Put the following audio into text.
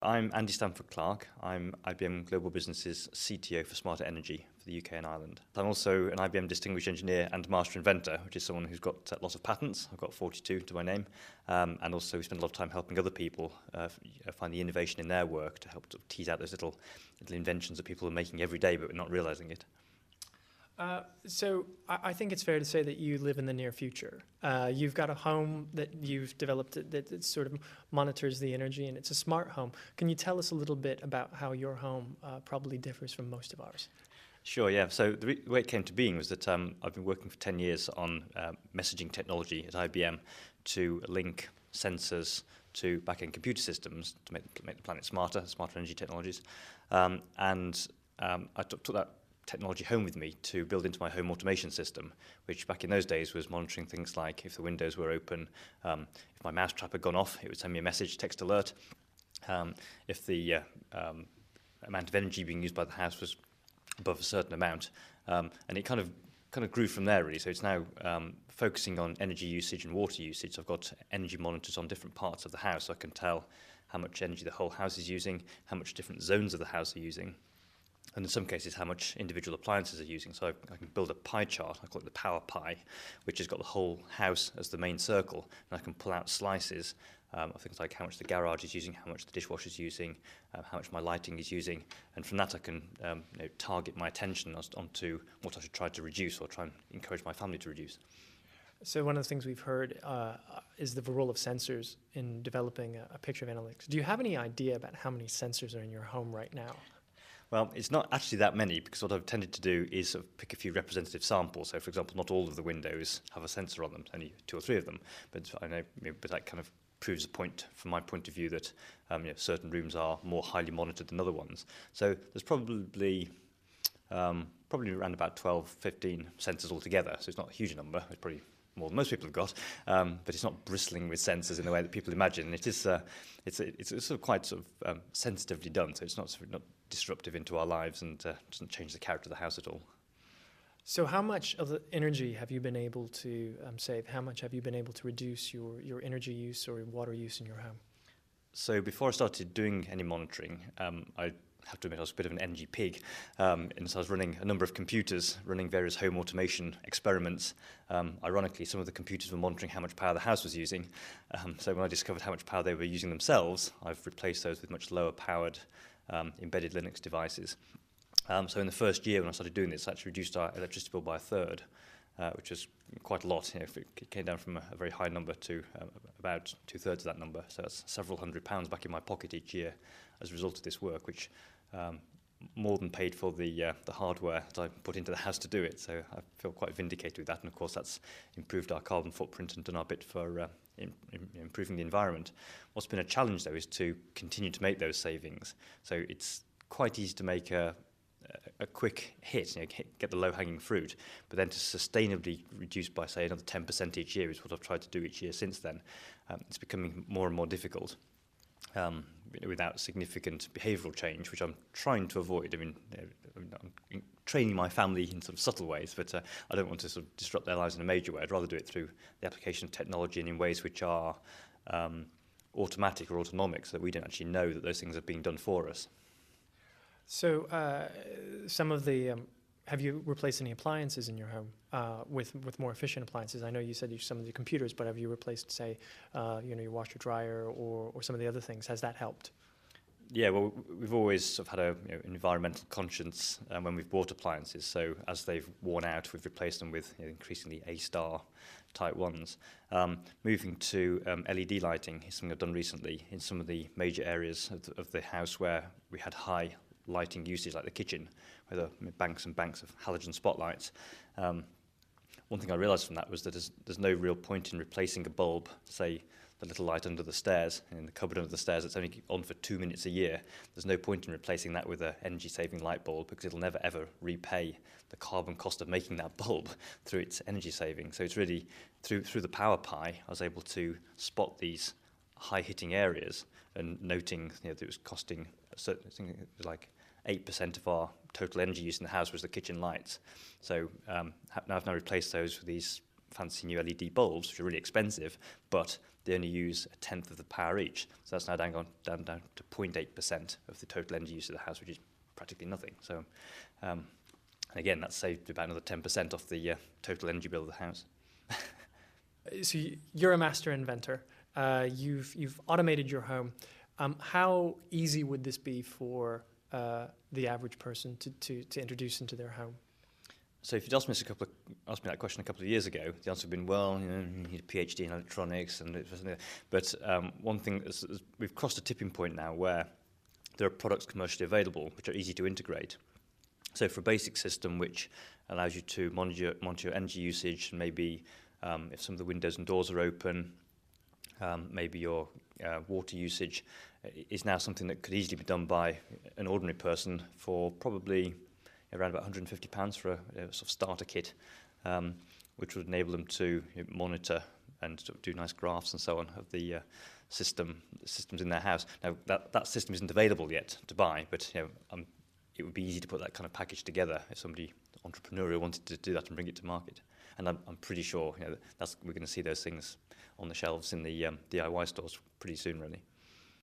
I'm Andy Stanford-Clark. I'm IBM Global Business's CTO for Smarter Energy for the UK and Ireland. I'm also an IBM Distinguished Engineer and Master Inventor, which is someone who's got lots of patents. I've got 42 to my name. And also we spend a lot of time helping other people find the innovation in their work to help to tease out those little inventions that people are making every day, but we're not realizing it. So I think it's fair to say that you live in the near future. You've got a home that you've developed that sort of monitors the energy, and it's a smart home. Can you tell us a little bit about how your home probably differs from most of ours? Sure, yeah. So the way it came to being was that I've been working for 10 years on messaging technology at IBM to link sensors to back-end computer systems to make the planet smarter energy technologies. I took that technology home with me to build into my home automation system, which back in those days was monitoring things like if the windows were open, if my mouse trap had gone off, it would send me a message, text alert. If the amount of energy being used by the house was above a certain amount, and it kind of grew from there really. So it's now focusing on energy usage and water usage. So I've got energy monitors on different parts of the house, so I can tell how much energy the whole house is using, how much different zones of the house are using, and in some cases how much individual appliances are using. So I can build a pie chart, I call it the power pie, which has got the whole house as the main circle, and I can pull out slices of things like how much the garage is using, how much the dishwasher is using, how much my lighting is using, and from that I can target my attention onto what I should try to reduce or try and encourage my family to reduce. So one of the things we've heard is the role of sensors in developing a picture of analytics. Do you have any idea about how many sensors are in your home right now? Well, it's not actually that many, because what I've tended to do is sort of pick a few representative samples. So, for example, not all of the windows have a sensor on them, only 2 or 3 of them. But I know, but that kind of proves a point from my point of view that certain rooms are more highly monitored than other ones. So there's probably around about 12, 15 sensors altogether. So it's not a huge number. It's probably more than most people have got, but it's not bristling with sensors in the way that people imagine. It is, it's sort of quite sort of sensitively done, so it's not disruptive into our lives and doesn't change the character of the house at all. So how much of the energy have you been able to save? How much have you been able to reduce your energy use or water use in your home? So before I started doing any monitoring, I have to admit I was a bit of an energy pig, and so I was running a number of computers, running various home automation experiments. Ironically, some of the computers were monitoring how much power the house was using, so when I discovered how much power they were using themselves, I've replaced those with much lower powered embedded Linux devices. So in the first year when I started doing this, I actually reduced our electricity bill by a third, which was quite a lot. It came down from a very high number to about 2/3 of that number. So that's several £100s back in my pocket each year as a result of this work, which more than paid for the hardware that I put into the house to do it. So I feel quite vindicated with that. And of course, that's improved our carbon footprint and done our bit for improving the environment. What's been a challenge, though, is to continue to make those savings. So it's quite easy to make a quick hit, get the low-hanging fruit, but then to sustainably reduce by, say, another 10% each year is what I've tried to do each year since then. It's becoming more and more difficult without significant behavioural change, which I'm trying to avoid. I mean, I'm training my family in sort of subtle ways, but I don't want to sort of disrupt their lives in a major way. I'd rather do it through the application of technology and in ways which are automatic or autonomic, so that we don't actually know that those things are being done for us. So some of the, have you replaced any appliances in your home with more efficient appliances? I know you said some of the computers, but have you replaced, say, your washer dryer or some of the other things? Has that helped? Yeah, well, we've always sort of had a environmental conscience when we've bought appliances. So as they've worn out, we've replaced them with increasingly A-star type ones. Moving to LED lighting is something I've done recently in some of the major areas of the house where we had high lighting usage, like the kitchen, where there are banks and banks of halogen spotlights. One thing I realised from that was that there's no real point in replacing a bulb, say the little light under the stairs, in the cupboard under the stairs that's only on for 2 minutes a year. There's no point in replacing that with an energy-saving light bulb because it'll never ever repay the carbon cost of making that bulb through its energy saving. So it's really, through the power pie, I was able to spot these high-hitting areas and noting that it was costing a certain thing, it was like 8% of our total energy use in the house was the kitchen lights. So I've now replaced those with these fancy new LED bulbs, which are really expensive, but they only use a tenth of the power each. So that's now down to 0.8% of the total energy use of the house, which is practically nothing. So, and again, that's saved about another 10% off the total energy bill of the house. So you're a master inventor. You've automated your home. How easy would this be for the average person to introduce into their home? So if you'd asked me that question a couple of years ago, the answer would have been, well, you need a PhD in electronics, but one thing is we've crossed a tipping point now where there are products commercially available which are easy to integrate. So for a basic system which allows you to monitor your energy usage, and maybe if some of the windows and doors are open, maybe your water usage is now something that could easily be done by an ordinary person for probably around about £150 for a sort of starter kit, which would enable them to monitor and sort of do nice graphs and so on of the systems in their house. Now that system isn't available yet to buy, but it would be easy to put that kind of package together if somebody entrepreneurial wanted to do that and bring it to market. And I'm pretty sure we're going to see those things on the shelves in the DIY stores pretty soon, really.